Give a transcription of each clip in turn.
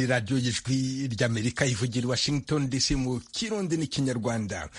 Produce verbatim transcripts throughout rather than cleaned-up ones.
ni radiyo y'ijwi ry'Amerika ivugira i Washington D C mu Kirundi n'ikinyarwanda.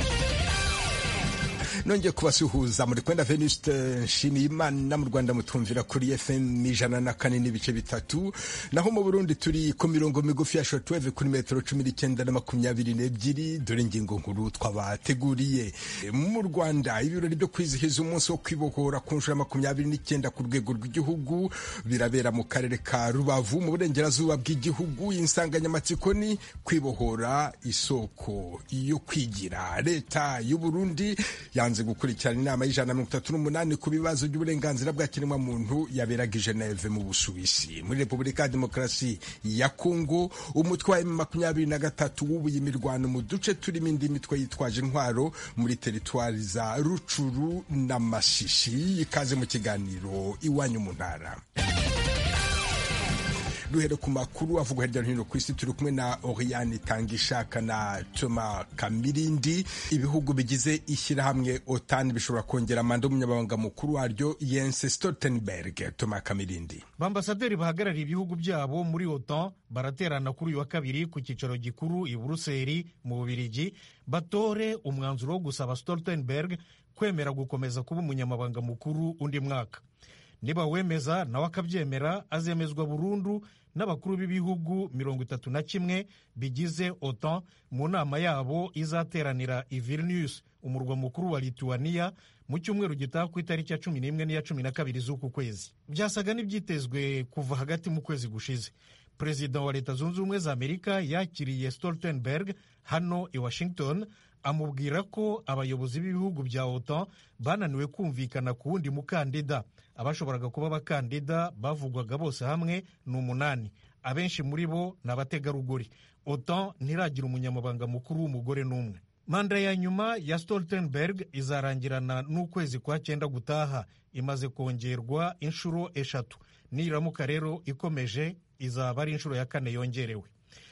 Nongeye kubasuhuza muri kwenda Venuste Nshimiyimana mu Rwanda mutumvira kuri F M ijana na kane n'ibice bitatu, naho mu Burundi turi ku mirongo migufi ya shortwave kuri metero cumi n'icyenda na makumyabiri n'ebyiri. Dore ingingo nkuru twabateguriye. Mu Rwanda ibirori byo kwizihiza umunsi wo kwibohora ku nshuro makumyabiri n'icyenda ku rwego rw'igihugu birabera mu karere ka Rubavu mu burengerazuba bw'igihugu. Insanganyamatsiko ni kwibohora isoko yo kwigira. Leta y'u Burundi yanze gukurikirana inama y'ijana na mirongo itatu n'umunani ku bibazo by'uburenganzira bwa kiremwamuntu yaberaga i Geneve mu Busuwisi. Muri Repubulika ya Demokarasi ya Kongo umutwe wa makumyabiri na gatatu wubuye imirwano mu duce turimo indi mitwe yitwaje intwaro muri teritwari za Rucuru na Mashishi. Ikaze mu kiganiro Iwanyu mu Ntara. Duhere ku makuru avugwa hirya no hino ku isi. Turi kumwe na Oriane Tangishaka na Toma Kamirindi. Ibihugu bigize ishyirahamwe OTAN bishobora kongera manda y'umunyamabanga mukuru waryo Jens Stoltenberg. Toma Kamirindi. Bambasaderi bahagarariye ibihugu byabo muri OTAN baraterana kuri uyu wa kabiri ku cyicaro gikuru i Buruseli mu Bubiligi batore umwanzuro wo gusaba Stoltenberg kwemera gukomeza kuba umunyamabanga mukuru undi mwaka. Niba wemeza nawe akabyemera azemezwa burundu n'abakuru b'ibihugu mirongo itatu na kimwe bigize OTAN mu nama yabo izateranira i Vilnius, umurwa mukuru wa Lithuania, mu cyumweru gitaha ku itariki ya cumi n'imwe n'iya cumi na kabiri z'uku kwezi. Byasaga n'ibyitezwe kuva hagati mu kwezi gushize. Perezida wa Leta Zunze Ubumwe za Amerika yakiriye Stoltenberg hano i Washington, amubwira ko abayobozi b'ibihugu bya OTAN bananiwe kumvikana ku wundi mukandida. Abashoboraga kuba abakandida bavugwaga bose hamwe ni umunani. Abenshi muri bo ni abategarugori. OTAN ntiragira umunyamabanga mukuru w'umugore n'umwe. Manda ya nyuma ya Stoltenberg izarangirana n'ukwezi kwa cyenda gutaha. Imaze kongerwa inshuro eshatu. Niramuka rero ikomeje izaba ari inshuro ya kane yongerewe.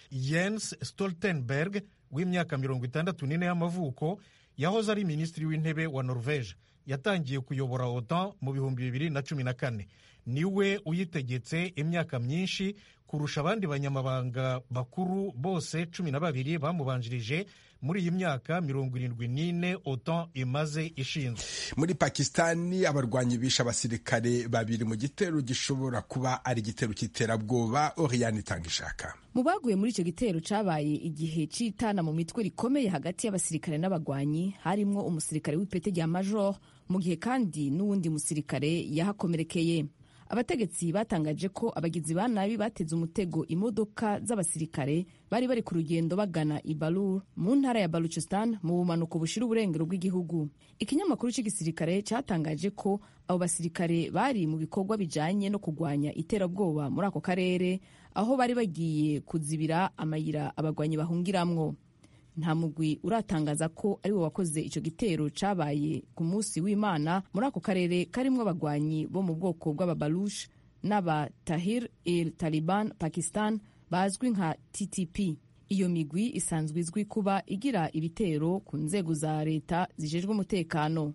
Jens Stoltenberg w'imyaka mirongo itandatu n'ine y'amavuko yahoze ari minisitiri w'intebe wa Norvege. Yatangiye kuyobora OTAN mu bihumbi bibiri na cumi na kane. Niwe uyitegetse imyaka myinshi kurusha abandi banyamabanga bakuru bose cumi na babiri bamubanjirije muri iyi myaka mirongo irindwi n'ine OTAN imaze ishinzwe. Muri Pakistani abarwanyi bishe abasirikare babiri mu gitero gishobora kuba ari igitero cy'iterabwoba. Oriane Tangishaka. Mu baguye muri icyo gitero cabaye igihe citana mu mitwe rikomeye hagati y'abasirikare n'abagwanyi harimwo umusirikare w'ipete rya major, mu gihe kandi n'uwundi musirikare yahakomerekeye. Abategetsi batangaje ko abagizi ba nabi bateze umutego imodoka z'abasirikare bari bari ku rugendo bagana i Balur mu ntara ya Baluchistan mu bumanuko bushira uburengero bw'igihugu. Ikinyamakuru cy'igisirikare cyatangaje ko abo basirikare bari mu bikorwa bijanye no kugwanya iterabwoba muri ako karere, aho bari bagiye kuzibira amayira abagwanyi bahungiramwo. Nta mugwi uratangaza ko ari we wakoze icyo gitero cabaye ku munsi w'Imana muri ako karere karimwo abagwanyi bo mu bwoko bw'ababalush n'aba Tahir el Taliban Pakistan bazwi nka T T P. Iyo migwi isanzwe izwi kuba igira ibitero ku nzego za leta zijejwe umutekano.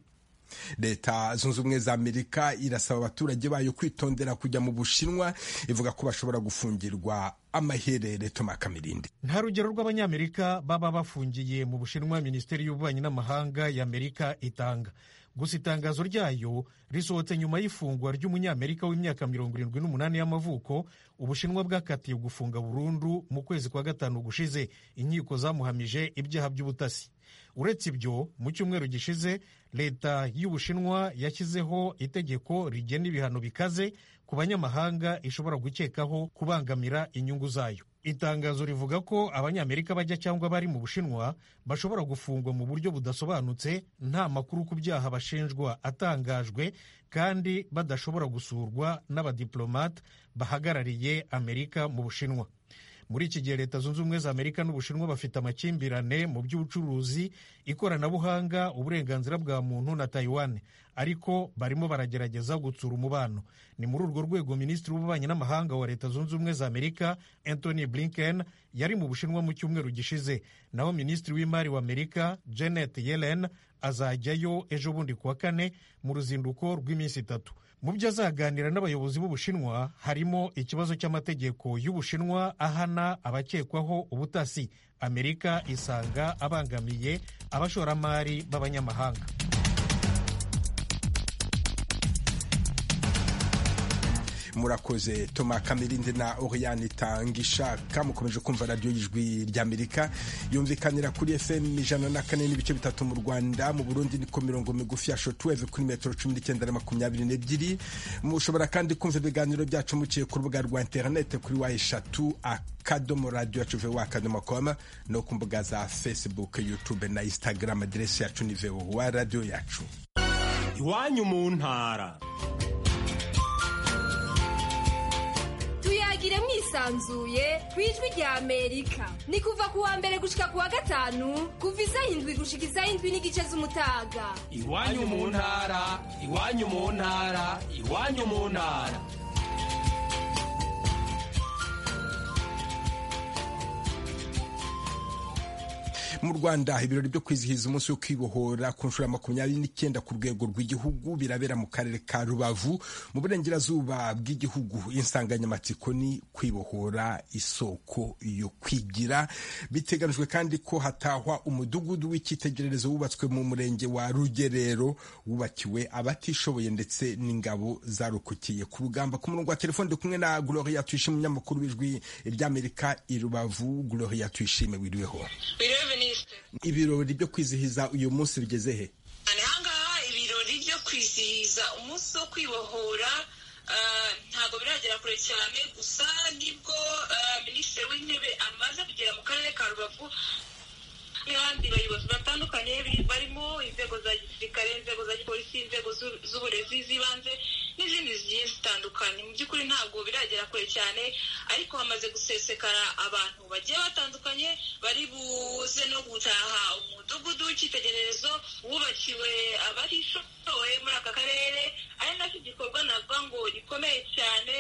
Leta Zunze Ubumwe za Amerika irasaba abaturage bayo kwitondera kujya mu Bushinwa, ivuga ko bashobora gufungirwa amaherere. Toma Kamirindi. Nta rugero rw'abanyamerika baba bafungiye mu Bushinwa Minisiteri y'Ububanyi n'Amahanga y'Amerika itanga. Gusa itangazo ryayo risohotse nyuma y'ifungwa ry'umunyamerika w'imyaka mirongo irindwi n'umunani y'amavuko Ubushinwa bwakatiye gufunga burundu mu kwezi kwa gatanu gushize. Inkiko zamuhamije ibyaha by'ubutasi. Uretse ibyo, mu cyumweru gishize leta y'Ubushinwa yashyizeho itegeko rigena ibihano bikaze ku banyamahanga ishobora gukekaho kubangamira inyungu zayo. Itangazo rivuga ko abanyamerika bajya cyangwa bari mu Bushinwa bashobora gufungwa mu buryo budasobanutse, nta makuru ku byaha bashinjwa atangajwe, kandi badashobora gusurwa n'abadiplomate bahagarariye Amerika mu Bushinwa. Muri iki gihe Leta Zunze Ubumwe za Amerika n'Ubushinwa bafite amakimbirane mu by'ubucuruzi, ikoranabuhanga, uburenganzira bwa muntu na Taiwan, ariko barimo baragerageza gutsura umubano. Ni muri urwo rwego Minisitiri w'Ububanyi n'Amahanga wa Leta Zunze Ubumwe za Amerika Anthony Blinken yari mu Bushinwa mu cyumweru gishize, naho Minisitiri w'Imari wa Amerika Janet Yellen azajyayo ejo bundi kuwa kane mu ruzinduko rw'iminsi itatu. mu byo azaganira n'abayobozi b'Ubushinwa harimo ikibazo cy'amategeko y'Ubushinwa ahana abakekwaho ubutasi. Amerika isanga abangamiye abashoramari b'abanyamahanga. Murakoze Thomas Kamirindi na Oriane Tangishaka. Mukomeje kumva radio y'ijwi ry'Amerika yumvikanira kuri F M ijana na kane n'ibice bitatu mu Rwanda. Mu Burundi ni ku mirongo migufi ya shortwave kuri metero cumi n'icyenda na makumyabiri n'ebyiri. Mushobora kandi kumva ibiganiro byacu muciye ku rubuga rwa internet kuri wa eshatu akadomo radio yacu v w akadomo com no ku mbuga za Facebook, YouTube na Instagram. Aderesi yacu ni v w radio yacu. Iwanyu mu ntara. Tuyagire mwisanzuye kwijwi rya Amerika. Ni kuva kuwa mbere gushika kuwa gatanu kuva isaha indwi gushika isaha indwi n'igice z'umutaga. Iwanyu mu ntara, iwanyu mu ntara, iwanyu mu ntara. Mu Rwanda ibirori byo kwizihiza umunsi wo kwibohora ku nshuro ya makumyabiri n'icyenda ku rwego rw'igihugu birabera mu karere ka Rubavu mu burengerazuba bw'igihugu. Insanganyamatsiko ni kwibohora isoko yo kwigira. Biteganijwe kandi ko hatahwa umudugudu w'icyitegererezo wubatswe mu murenge wa Rugerero wubakiwe abatishoboye ndetse n'ingabo zarukukiye ku rugamba. Ku murongo wa telefone ndi kumwe na Gloria Tuyishime, umunyamakuru w'ijwi ry'Amerika i Rubavu. Gloria Tuyishime, wiriweho? Ibirori byo kwizihiza uyu munsi bigeze he? Ahangaha ibirori byo kwizihiza umunsi wo kwibohora ntabwo biragera kure cyane, gusa nibwo minisitiri w'intebe amaze kugera mu karere ka Rubavu n'abandi bayobozi batandukanye barimo inzego za gisirikare, inzego za polisi, inzego z'uburezi z'ibanze n'izindi zigiye zitandukanye. Mu by'ukuri ntabwo biragera kure cyane, ariko hamaze gusesekara abantu bagiye batandukanye bari buze no gutaha umudugudu w'icyitegererezo wubakiwe abatishoboye muri aka karere. Ari nacyo gikorwa navuga ngo gikomeye cyane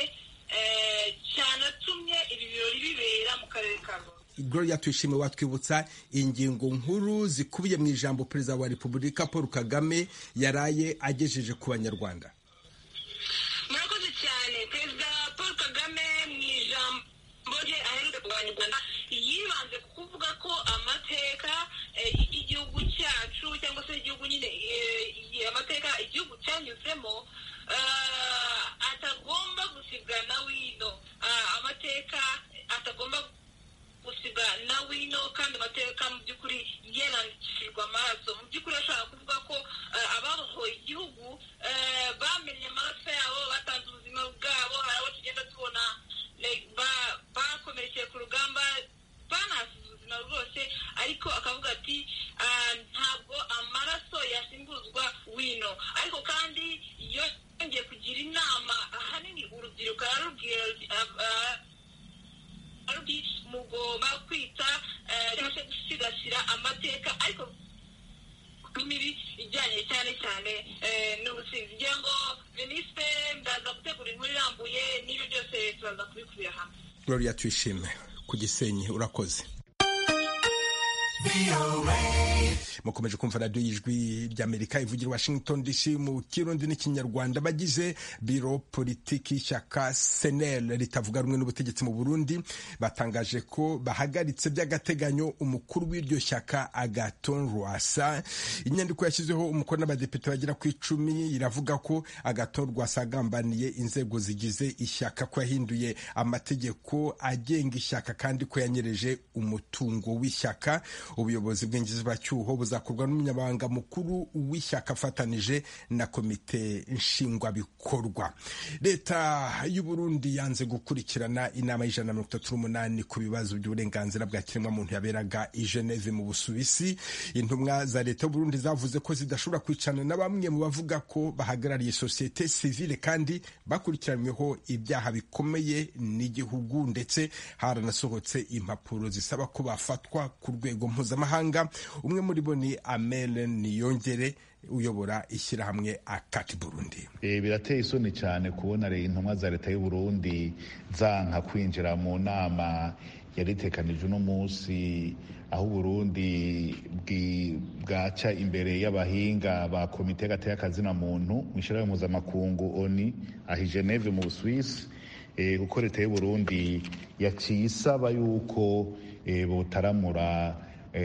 cyanatumye ibi birori bibera mu karere ka Rubavu. Gloria Tuyishime, watwibutsa ingingo nkuru zikubiye mu ijambo Perezida wa Repubulika Paul Kagame yaraye agejeje ku Banyarwanda? Murakoze cyane. Perezida Paul Kagame mu ijambo rye aheruka ku Banyarwanda yibanze ku kuvuga ko amateka y'igihugu cyacu cyangwa se igihugu nyine amateka igihugu cyanyuzemo atagomba gusiga na wino, amateka atagomba gusiga na wino, kandi amateka mu by'ukuri yerandikishijwe amaraso. Mu by'ukuri ashaka kuvuga ko ababohoye igihugu bamenye amaraso yabo, batanze ubuzima bwabo. Hari abo tugenda tubona bakomerekeye ku rugamba banahasize ubuzima rwose, ariko akavuga ati ntabwo amaraso yasimbuzwa wino. Ariko kandi iyo yongeye kugira inama ahanini urubyiruko ararubwira mugomba kwita cyangwa se gusigasira amateka, ariko mibi ijyanye cyane cyane n'ubusinzi. Ngira ngo minisitiri ndaza gutegura inkuru irambuye n'ibyo byose turaza kubikubira hamwe. Gloria Tuyishime ku Gisenyi, urakoze. Mukomeje kumva radio y'ijwi ry'Amerika ivugira Washington D C mu Kirundi n'ikinyarwanda. Bagize biro politiki y'ishyaka C N L ritavuga rumwe n'ubutegetsi mu Burundi batangaje ko bahagaritse by'agateganyo umukuru w'iryo shyaka Agathon Rwasa. Inyandiko yashyizeho umukono n'abadepite bagera ku icumi iravuga ko Agathon Rwasa agambaniye inzego zigize ishyaka, ko yahinduye amategeko agenga ishyaka kandi ko yanyereje umutungo w'ishyaka. Ubuyobozi bw'ingizibacyuho buzakorwa n'umunyamabanga mukuru w'ishyaka afatanije na komite nshingwabikorwa. Leta y'u Burundi yanze gukurikirana inama y'ijana na mirongo itatu n'umunani ku bibazo by'uburenganzira bwa kiremwamuntu yaberaga i Geneve mu Busuwisi. Intumwa za leta y'u Burundi zavuze ko zidashobora kwicana na bamwe mu bavuga ko bahagarariye sosiyete sivile kandi bakurikiranyweho ibyaha bikomeye n'igihugu, ndetse haranasohotse impapuro zisaba ko bafatwa ku rwego mpuzamahanga. Umwe muri bo ni Amel Niyongere uyobora ishyirahamwe Akati Burundi. E, birateye isoni cyane kubona intumwa za leta y'u Burundi zanka kwinjira mu nama yari itekanije uno munsi aho Burundi bwaca imbere y'abahinga ba komite gateye akazina muntu mu ishirahamwe mpuzamakungu ONU ahi Geneve mu Busuwisi, kuko leta y'u Burundi yaciye isaba yuko botaramura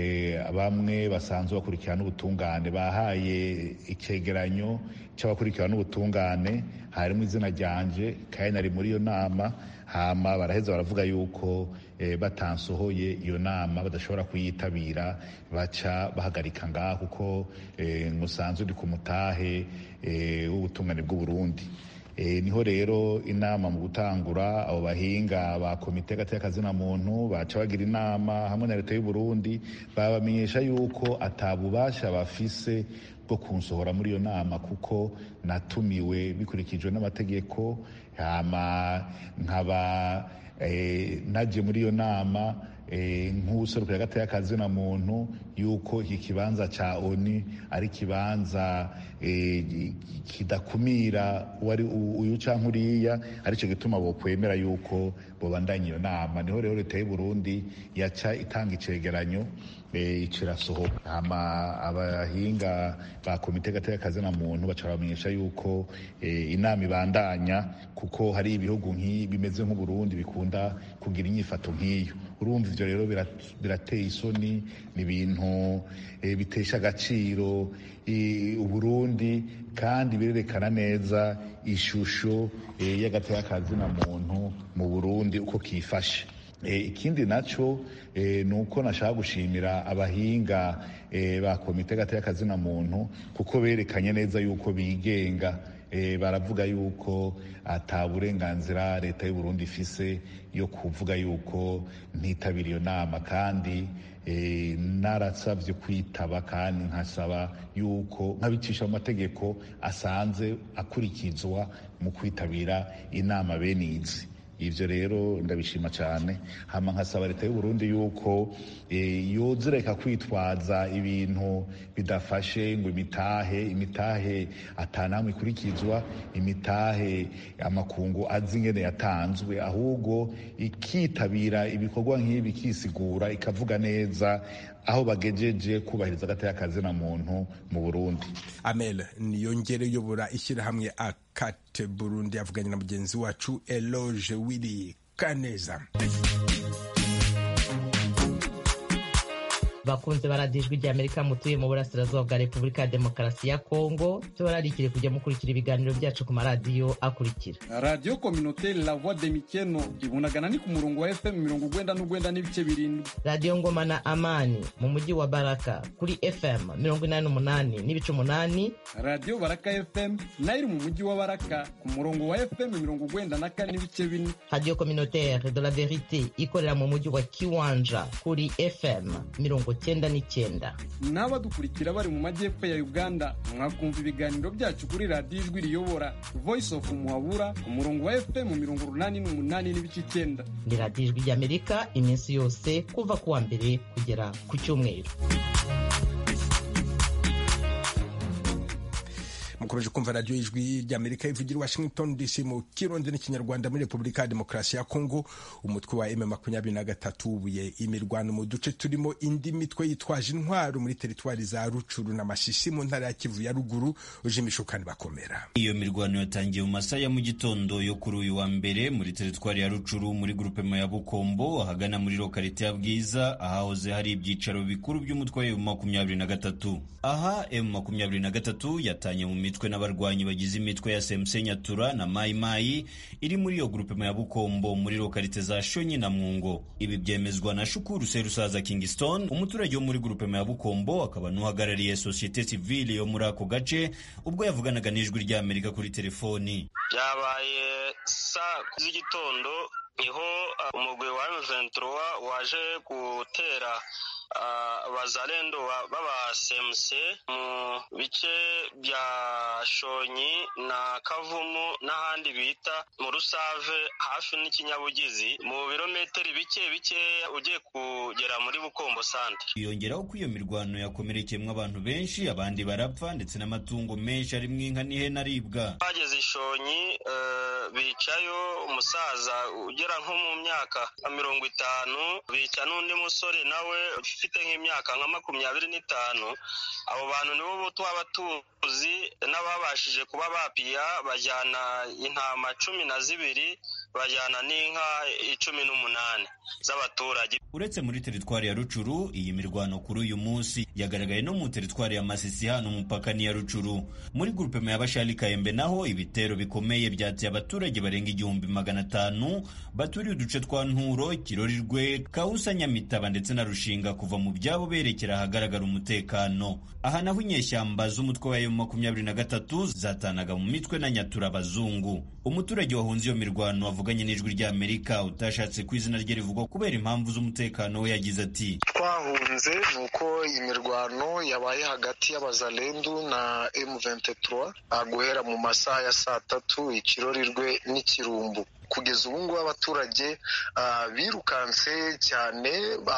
bamwe basanzwe bakurikirana ubutungane. Bahaye icegeranyo c'abakurikirana ubutungane, harimo izina ryanje kandi nari muri iyo nama, hama baraheza baravuga yuko batansohoye iyo nama badashobora kuyitabira, baca bahagarika ngaho kuko musanzwe ndi ku mutahe w'ubutungane bw'u Burundi. E, niho rero inama mu gutangura abo bahinga ba komite gateye akazina muntu baca bagira inama hamwe na leta y'u Burundi, babamenyesha yuko atabubasha bafise bwo kunsohora muri iyo nama kuko natumiwe bikurikijwe n'amategeko, hama nkaba e, naje muri iyo nama e, nk'userukira gateye akazina muntu yuko iki kibanza ca ONU ari kibanza e, kidakumira wari uyu canke uriya, arico gituma bokwemera yuko bobandanya iyo nama. Niho rero leta y'u Burundi yaca itanga icegeranyo e, icirasohoka, hama abahinga ba komite gateye akazina muntu baca bamenyesha yuko e, inama ibandanya kuko hari ibihugu nk'ibi bimeze nk'u Burundi bikunda kugira inyifato nk'iyo. Urumva ivyo rero birateye isoni, ni ibintu e, bitesha agaciro u Burundi kandi birerekana neza ishusho e, y'agateye akazina muntu mu Burundi uko kifashe. E, ikindi naco e, nuko nashaka gushimira abahinga e, ba komite gateye akazina muntu kuko berekanye neza yuko bigenga. E, baravuga yuko ata burenganzira leta y'u Burundi ifise yo kuvuga yuko ntitabira iyo nama, kandi e, narasavye kwitaba kandi nkasaba yuko nkabicisha mu mategeko asanze akurikizwa mu kwitabira inama bene izi. Ivyo rero ndabishima cyane, hama nkasaba leta y'u Burundi yuko e, yozereka kwitwaza ibintu bidafashe ngo imitahe imitahe atanamwe ikurikizwa, imitahe amakungu azi ingene yatanzwe, ahubwo ikitabira ibikorwa nk'ibi kisigura ikavuga neza aho bagejeje kubahiriza agateye akazina muntu mu Burundi. Amel Niyongere uyobora ishyirahamwe Akate Burundi avuganye na mugenzi wacu Eloge Willy Kaneza. bakunze baradijwe rya Amerika mutuye mu burasirazuba bwa Repubulika ya Demokarasi ya Kongo, tubararikire kujya mukurikira ibiganiro byacu ku maradiyo akurikira: Radio Communautaire La Voix de Mikeno ibunagana ni ku murongo wa F M mirongo ugwenda n'ugwenda n'ibice birindwi. Radio Ngoma na Amani mu mujyi wa Baraka kuri F M mirongo inani n'umunani n'ibice umunani. Radio Baraka F M nayo mu mujyi wa Baraka ku murongo wa F M mirongo ugwenda na kane n'ibice bine. Radio Communautaire de la Verite ikorera mu mujyi wa Kiwanja kuri F M mirongo cyenda n'icyenda. N'abadukurikira bari mu majyepfo ya Uganda mwakumva ibiganiro byacu kuri Radio Ijwi Riyobora Voice of Muhabura ku murongo wa F M mirongo urunani n'umunani n'ibice icyenda. Ni Radio Ijwi ry'Amerika iminsi yose kuva kuwa mbere kugera ku cyumweru. mukomeje kumva radio Ijwi ry'Amerika ivugira Washington D C mu Kirundi n'ikinyarwanda muri Republika ya Demokarasi ya Kongo. Umutwe wa M makumyabiri na gatatu ubuye imirwano mu duce turimo indi mitwe yitwaje intwaro muri teritwari za Rucuru na Masisi mu ntara ya Kivu ya ruguru uje imishukani bakomera. Iyo mirwano yatangiye mu masaha ya mu gitondo yo kuri uyu wa mbere muri teritwari ya Rucuru muri groupement ya Bukombo ahagana muri lokalite ya Bwiza ahahoze hari ibyicaro bikuru by'umutwe wa M makumyabiri na gatatu. Aha M makumyabiri na gatatu yatanye mu mitwe n'abarwanyi bagize imitwe ya S M C Nyatura na Mai Mai iri muri yo groupement ya Bukombo muri lokalite za Shonyi na Mwungo. Ibi byemezwa na Shukuru Serusaza Kingston, umuturage wo muri groupement ya Bukombo akaba n'uhagarariye societe civile yo muri ako gace, ubwo yavuganaga n'Ijwi ry'Amerika kuri telefoni. Byabaye saa z'igitondo niho uh, umugwi wa M vingt-trois waje gutera Uh, bazalendo baba S M C mu bice bya Shonyi na Kavumu n'ahandi bita mu Rusave hafi n'ikinyabugizi mu birometero bike bike ugiye kugera muri Bukombo Centre. Yongeraho ko iyo mirwano yakomerekeyemo abantu benshi, abandi barapfa ndetse n'amatungo menshi arimo inka n'ihene aribwa. Bageze Shonyi uh, bicayo umusaza ugera nko mu myaka mirongo itanu, bica n'undi musore nawe ufite nk'imyaka nka makumyabiri n'itanu. Abo bantu nibo twaba tuzi n'ababashije kuba bapiya, bajyana intama cumi na zibiri, bajyana n'inka icumi n'umunani z'abaturage. Uretse muri teritwari ya Rucuru, iyi mirwano kuri uyu munsi yagaragaye no mu teritwari ya Masisi hano umupaka ni ya Rucuru. Muri grupema y'Abashali Kayembe naho ibitero bikomeye byateye abaturage barenga igihumbi magana atanu baturiye uduce twa Nturo, Kirorirwe, Kausa, Nyamitaba ndetse na Rushinga kuva mu byabo berekera ahagaragara umutekano. Aha naho inyeshyamba z'umutwe wa M makumyabiri na gatatu zatanaga mu mitwe na Nyatura abazungu. Umuturage wahunze iyo mirwano avuganye n'ijwi rya Amerika utashatse ku izina rye rivugwa kubera impamvu z'umutekano we yagize ati: twahunze nuko imirwano yabaye hagati y'abazalendu na M vingt-trois guhera mu masaha ya saa tatu Ikirorirwe n'Ikirumbu. Kugeza ubu ngubu abaturage uh, birukanse cyane,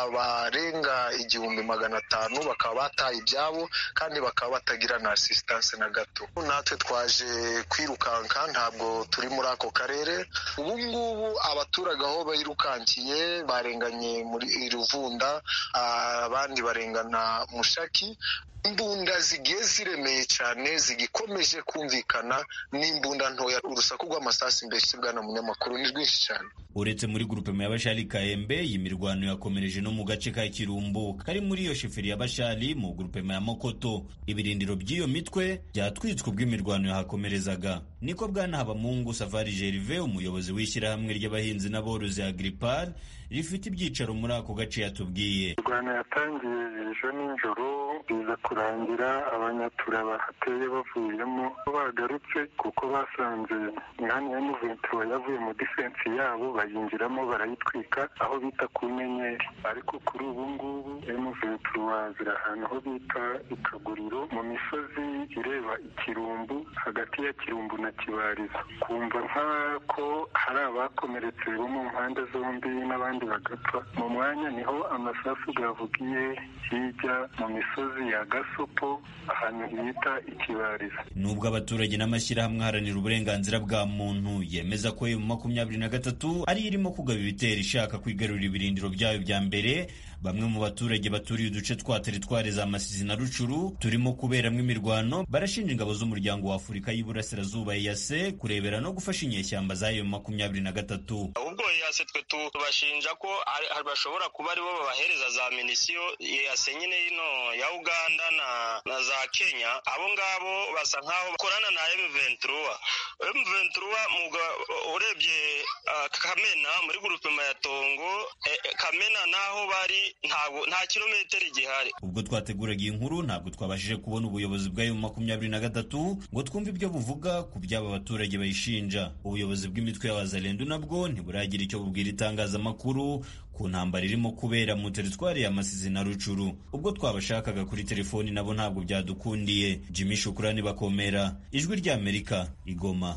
barenga igihumbi magana atanu bakaba bataye ibyabo kandi bakaba batagira na assistance na gato. Natwe twaje kwirukanka, ntabwo turi muri ako karere. Ubu ngubu abaturage aho birukankiye barenganye muri Ruvunda, uh, abandi barengana Mushaki. Imbunda zigiye ziremeye cyane zigikomeje kumvikana n'imbunda ntoya. Urusaku rw'amasasi mbese bwana munyamakuru ni rwinshi cyane. Uretse muri grupema y'Abashali Kayembe, iyi mirwano yakomereje no mu gace ka Kirumbu kari muri iyo sheferi y'Abashali mu grupema ya Mokoto. Ibirindiro by'iyo mitwe byatwitswe ubwo imirwano yahakomerezaga. Niko bwana Habamungu Safari Gerve, umuyobozi w'ishyirahamwe ry'abahinzi n'aborozi Agripal rifite ibyicaro muri ako gace, yatubwiye. Irwano yatangiye ejo nijoro biza kurangira abanyatura bahateye bavuyemo bagarutse kuko basanze mwanya ya M vingt-trois yavuye mu defense yabo bayinjiramo barayitwika aho bita ku Nyenyeri. Ariko kuri ubu ngubu M vingt-trois ziri ahantu ho bita Ikaguriro mu misozi ireba Ikirumbu, hagati ya Kirumbu na Kibarizo. Kumva nk'ako hari abakomeretse bo mu mpande zombi n'abandi bagapfa. Mu mwanya niho amasasu gavugiye hirya mu misozi ya Gasopo ahantu bita Ikibarizo. Nubwo abaturage n'amashyirahamwe aharanira uburenganzira bwa muntu yemeza ko M makumyabiri na gatatu ari irimo kugaba ibitero ishaka kwigarurira ibirindiro byayo bya mbere, bamwe mu baturage baturiye uduce twa teritwari za Masisi na Rucuru turimo kuberamo imirwano barashinja ingabo z'umuryango wa Afurika y'Iburasirazuba E A C kurebera no gufasha inyeshyamba za M makumyabiri na gatatu. Ubwo E A C twe tubashinja ko bashobora kuba aribo babahereza za minisiyo E A C nyine ino ya Uganda na, na za Kenya. Abo ngabo basa nkaho bakorana na M vingt-trois. M vingt-trois muga urebye uh, Kamena muri grupema ya Tongo, eh, Kamena naho bari ntabwo nta kilometero gihari. Ubwo twateguraga iyi nkuru ntabwo twabashije kubona ubuyobozi bwa M makumyabiri na gatatu ngo twumve ibyo buvuga ku by'aba baturage bayishinja. Ubuyobozi bw'imitwe y'abazalendu nabwo ntiburagira icyo bubwira itangazamakuru ku ntambara irimo kubera mu teritwari ya Masisi na Rucuru. Ubwo twabashakaga kuri telefoni nabo ntabwo byadukundiye. Jimmy Shukrani Bakomera, Ijwi rya Amerika, Igoma.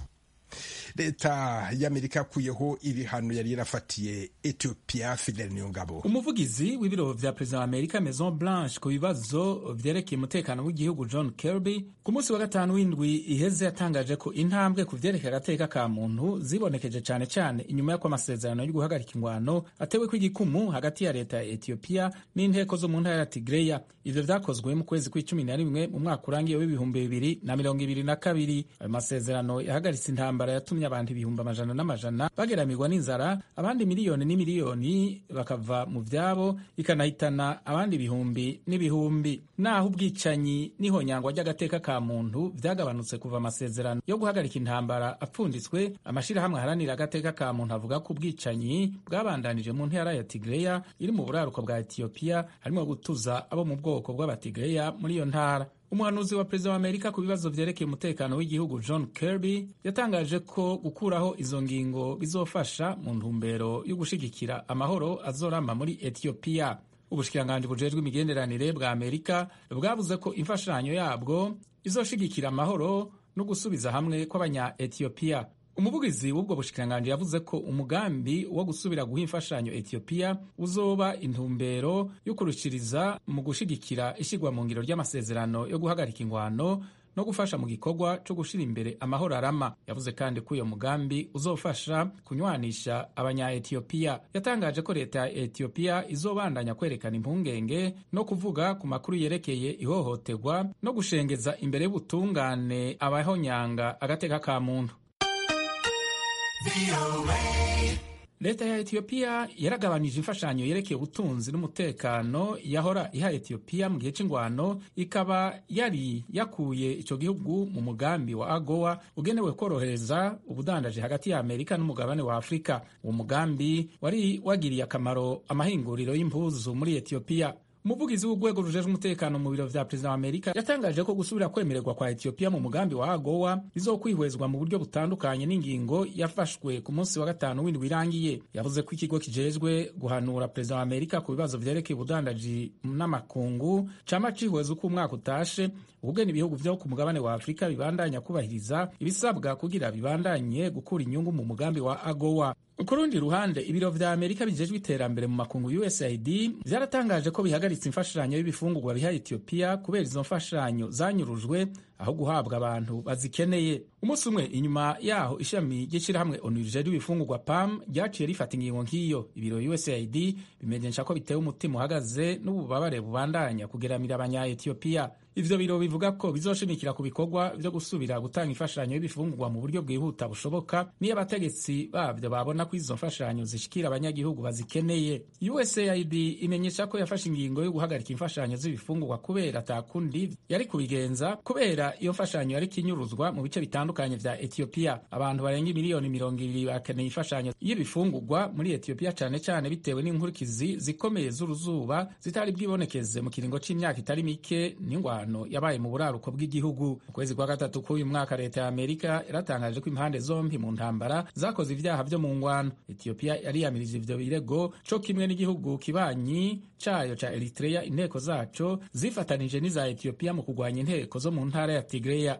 Leta y'Amerika yakuyeho ibihano yari yarafatiye Ethiopia. Fidel Niyongabo, umuvugizi w'ibiro vya Perezida wa Amerika Maison Blanche ku bibazo vyerekeye umutekano w'igihugu John Kirby ku munsi wa gatanu w'indwi iheze yatangaje ko intambwe ku vyerekeye agateka ka muntu zibonekeje cane cane inyuma y'uko amasezerano yo guhagarika ingwano atewe kw'igikumu hagati ya leta ya Ethiopia n'inteko zo mu ntara ya Tigreya. Ivyo vyakozwe mu kwezi kw'icumi na rimwe mu mwaka urangiye w'ibihumbi bibiri na mirongo ibiri na kabiri. Ayo masezerano yahagaritse intambara yatumye abantu ibihumbi amajana n'amajana bageramirwa n'inzara, abandi miliyoni n'imiliyoni bakava mu vyabo, ikanahitana abandi ibihumbi n'ibihumbi. Naho ubwicanyi n'ihonyangwa ry'agateka ka muntu vyagabanutse kuva amasezerano yo guhagarika intambara apfunditswe, amashirahamwe aharanira agateka ka muntu avuga ko ubwicanyi bwabandanije mu ntara ya Tigreya iri mu buraruko bwa Ethiopia, harimo gutuza abo mu bwoko bw'abatigreya muri iyo ntara. Umuhanuzi wa Perezida wa Amerika ku bibazo vyerekeye umutekano w'igihugu John Kirby yatangaje ko gukuraho izo ngingo bizofasha mu ntumbero yo gushigikira amahoro azorama muri Ethiopia. ubushikiranganji bujejwe imigenderanire bwa Amerika bwavuze ko imfashanyo yabwo izoshigikira amahoro no gusubiza hamwe kw'abanya Ethiopia. Umuvugizi w'ubwo bushikiranganji yavuze ko umugambi wo gusubira guha imfashanyo Ethiopia uzoba intumbero yo kurushiriza mu gushigikira ishigwa mu ngiro ry'amasezerano yo guhagarika ingwano no gufasha mu gikorwa cyo gushira imbere amahoro arama. Yavuze kandi ko uyo mugambi uzofasha kunywanisha abanya Ethiopia. Yatangaje ko leta ya Ethiopia izobandanya kwerekana impungenge no kuvuga ku makuru yerekeye ihohoterwa no gushengeza imbere y'ubutungane abahonyanga agateka ka muntu. Leta ya Ethiopia yaragabanije imfashanyo yerekeye ubutunzi n'umutekano yahora iha Ethiopia mu gihe c'ingwano, ikaba yari yakuye ico gihugu mu mugambi wa AGOA ugenewe korohereza ubudandaji hagati ya Amerika n'umugabane wa Afrika. Uwo mugambi wari wagiriye akamaro amahinguriro y'impuzu muri Ethiopia. Umuvugizi w'urwego rujejwe umutekano mu biro vya Perezida wa Amerika yatangaje ko gusubira kwemererwa kwa Ethiopia mu mugambi wa AGOA bizokwihwezwa mu buryo butandukanye n'ingingo yafashwe ku munsi wa gatanu w'indwi irangiye. Yavuze ko ikigo kijejwe guhanura Perezida wa Amerika ku bibazo vyerekeye ubudandaji n'amakungu cama cihweza uko umwaka utashe ubugeni ibihugu vyo ku mugabane wa Afrika bibandanya kubahiriza ibisabwa kugira bibandanye gukura inyungu mu mugambi wa AGOA. Ku rundi ruhande, ibiro vya Amerika bijejwe iterambere mu makungu U S A I D vyaratangaje ko bihagaritse imfashanyo y'ibifungurwa biha Ethiopia kubera izo mfashanyo zanyurujwe aho guhabwa abantu bazikeneye. Umunsi umwe inyuma yaho ishami ry'ishirahamwe O N U rijejwe ibifungurwa P A M ryaciye rifata ingingo nk'iyo. Ibiro U S A I D bimenyesha ko bitewe umutima uhagaze n'ububabare bubandanya kugeramira abanya Ethiopia. Ivyo biro bivuga ko bizoshimikira ku bikorwa vyo gusubira gutanga imfashanyo y'ibifungurwa mu buryo bwihuta bushoboka niyo abategetsi bavyo babona ko izo mfashanyo zishikira abanyagihugu bazikeneye. U S A I D imenyesha ko yafashe ingingo yo guhagarika imfashanyo z'ibifungurwa kubera atakundi yari kubigenza, kubera iyo mfashanyo yari kinyuruzwa mu bice bitandukanye vya Ethiopia. Abantu barenga miliyoni mirongo ibiri bakeneye imfashanyo y'ibifungurwa muri Ethiopia, cane cane bitewe n'inkurikizi zikomeye z'uruzuba zitari bwibonekeze mu kiringo c'imyaka itari mike n'ingwano yabaye mu buraruko bw'igihugu. Mu kwezi kwa gatatu k'uyu mwaka leta ya Amerika yaratangaje ko impande zompi mu ntambara zakoze ivyaha vyo mu ngwano. Ethiopia yariyamirije ivyo birego co kimwe n'igihugu kibanyi cayo ca Eritrea. Inteko zaco zifatanije n'iza Ethiopia mu kugwanya inteko zo mu ntara ya Tigray.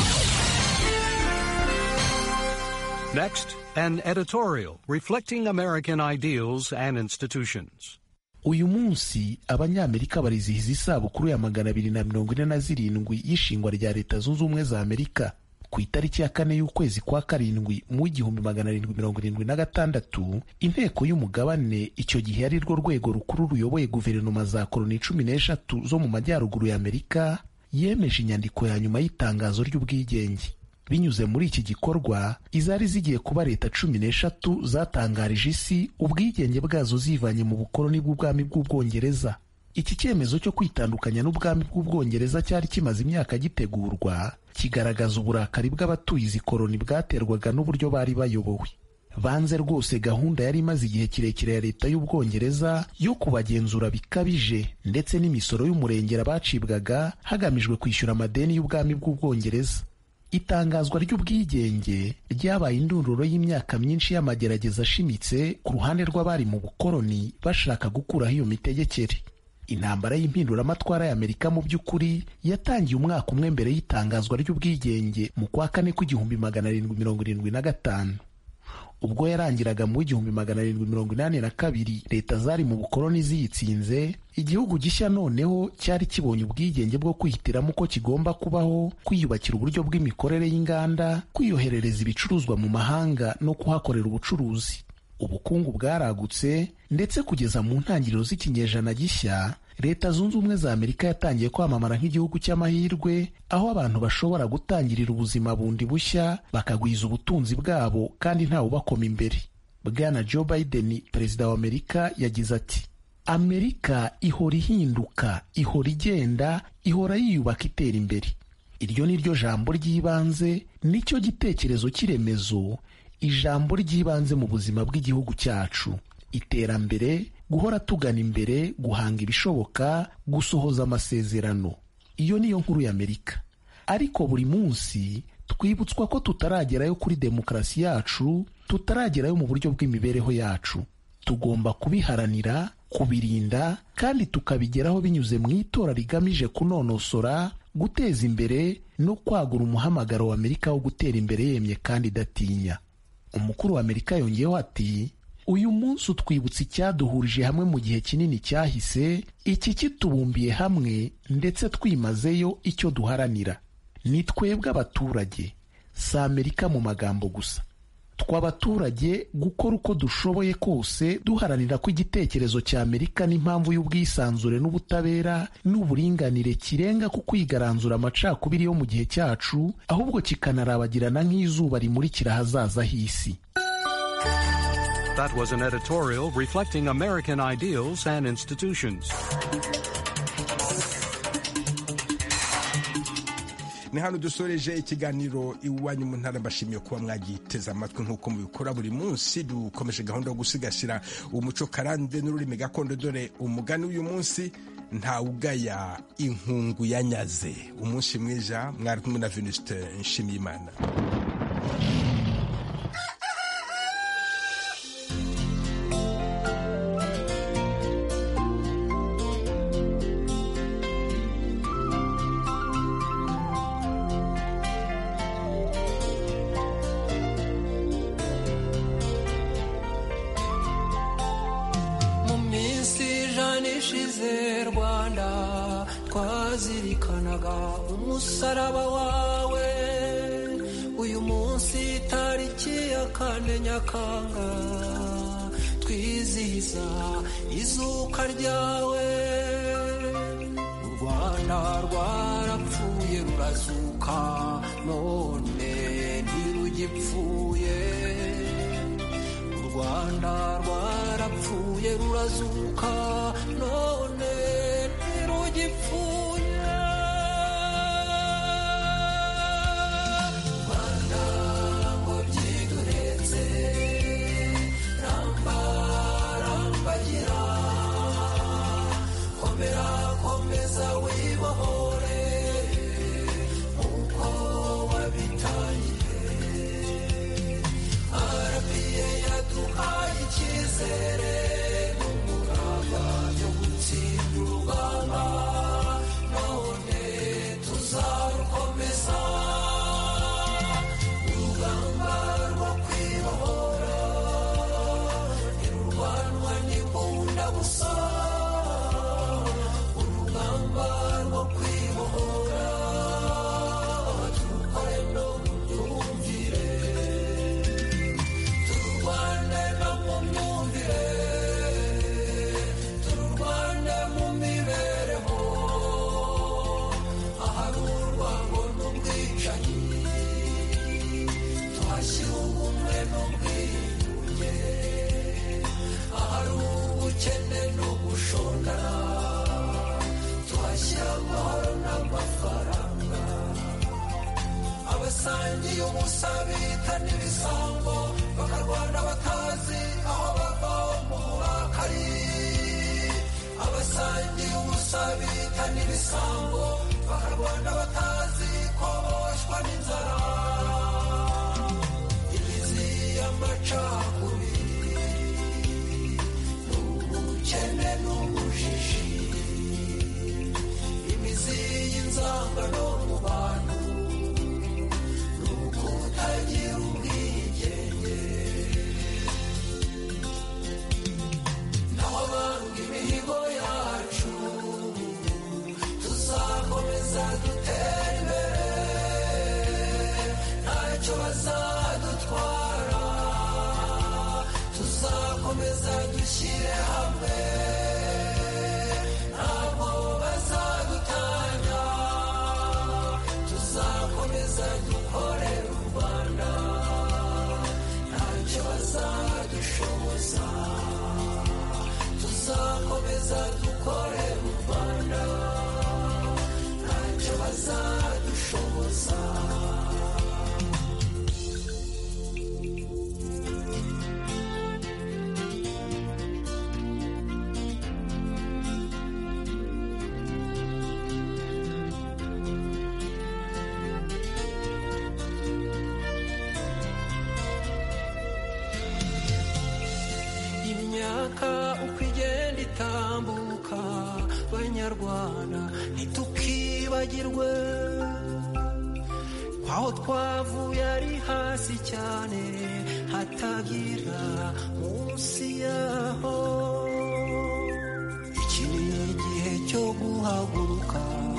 Next, an editorial reflecting American ideals and institutions. Uyu munsi abanyamerika barizihiza isabukuru ya magana abiri na mirongo ine na zirindwi y'ishingwa rya Leta Zunze Ubumwe za Amerika. Ku itariki ya kane y'ukwezi kwa karindwi mu igihumbi magana arindwi mirongo irindwi na gatandatu, inteko y'umugabane icyo gihe yari rwo rwego rukuru ruyoboye guverinoma za koloni cumi n'eshatu zo mu majyaruguru ya Amerika, yemeje inyandiko ya nyuma y'itangazo ry'ubwigenge. Binyuze muri iki gikorwa, izari zigiye kuba leta cumi n'eshatu zatangarije isi ubwigenge bwazo zivanye mu bukoloni bw'ubwami bw'Ubwongereza. Iki cyemezo cyo kwitandukanya n'ubwami bw'Ubwongereza cyari kimaze imyaka gitegurwa, kigaragaza uburakari bw'abatuye izi koloni bwaterwaga n'uburyo bari bayobowe. Banze rwose gahunda yari imaze igihe kirekire ya leta y'Ubwongereza yo kubagenzura bikabije, ndetse n'imisoro y'umurengera bacibwaga hagamijwe kwishyura amadeni y'ubwami bw'Ubwongereza. Itangazwa ry'ubwigenge ryabaye indunduro y'imyaka myinshi y'amagerageza ashimitse ku ruhande rw'abari mu bukoloni bashaka gukuraho iyo mitegekere. Intambara y'impinduramatwara y'Amerika mu by'ukuri yatangiye umwaka umwe mbere y'itangazwa ry'ubwigenge mu kwa kane kw'igihumbi magana arindwi mirongo irindwi na gatanu. Ubwo yarangiraga mu igihumbi magana arindwi mirongo inani na kabiri, leta zari mu bukoloni ziyitsinze, igihugu gishya noneho cyari kibonye ubwigenge bwo kwihitiramo uko kigomba kubaho, kwiyubakira uburyo bw'imikorere y'inganda, kwiyoherereza ibicuruzwa mu mahanga no kuhakorera ubucuruzi. Ubukungu bwaragutse, ndetse kugeza mu ntangiriro z'ikinyejana gishya, Leta Zunze Ubumwe za Amerika yatangiye kwamamara nk'igihugu cy'amahirwe, aho abantu bashobora gutangirira ubuzima bundi bushya, bakagwiza ubutunzi bwabo kandi ntawe ubakoma imbere. Bwana Joe Biden, perezida wa Amerika, yagize ati: Amerika ihora ihinduka, ihora igenda, ihora yiyubaka itera imbere. Iryo ni ryo jambo ry'ibanze, nicyo gitekerezo cy'iremezo, ijambo ry'ibanze mu buzima bw'igihugu cyacu. Iterambere, guhora tugana imbere, guhanga ibishoboka, gusohoza amasezerano. Iyo niyo nkuru ya Amerika. Ariko buri munsi twibutswa ko tutaragerayo kuri demokarasi yacu, tutaragerayo mu buryo bw'imibereho yacu. Tugomba kubiharanira kubirinda kandi tukabigeraho binyuze mu itora rigamije kunonosora, guteza imbere no kwagura umuhamagaro wa Amerika wo gutera imbere yemye kandi idatinya. Umukuru wa Amerika yongeyeho ati, uyu munsi utwibutsa icyaduhurije hamwe mu gihe kinini cyahise, iki kitubumbiye hamwe ndetse twimazeyo icyo duharanira. Ni twebwe abaturage, si Amerika mu magambo gusa. Tw'abaturage gukora uko dushoboye kose duharanira ko igitekerezo cya Amerika n'impamvu y'ubwisanzure n'ubutabera n'uburinganire kirenga ku kwigaranzura amacakubiri yo mu gihe cyacu, ahubwo kikanarabagirana nk'izuba rimurikira ahazaza h'isi. That was an editorial reflecting American ideals and institutions. Ni hano dusoreje ikiganiro iwanyu mu ntara. Mbashimiye kuba mwagiteze amatwi nk'uko mubikora buri munsi. Dukomeje gahunda yo gusigasira umuco karande n'ururimi gakondo. Dore umugani w'uyu munsi, ntawugaya inkungu yanyaze. Umunsi mwiza, mwari kumwe na Venuste Nshimiyimana. Umusaraba wawe uyu munsi tariki ya kane Nyakanga, twizihiza izuka ryawe. U Rwanda rwarapfuye rurazuka, none ntirugipfuye. U Rwanda rwarapfuye rurazuka, none ntirugipfuye. Abasangiye umusabika n'ibisambo bakarwana batazi aho bava mu burakari. Abasangiye umusabika n'ibisambo bakarwana batazi ko boshwa n'inzara. Imizi y'amacakubiri n'ubukene n'ubujiji, imizi y'inzangano mu bantu, utagira ubwigenge. Naho abanga imihigo yacu, tuzakomeza dutera imbere, ntacyo bazadutwara. Tuzakomeza dushyire hamwe, ntabwo bazadutanya. Tuzakomeza dukorera u Rwanda, ntacyo bazadushoboza. Tuzakomeza dukorera u Rwanda, ntacyo bazadushoboza. Imyaka uko igenda ita twibagirwe aho twavuye ari hasi cyane hatagira munsi yaho. Iki ni igihe cyo guhaguruka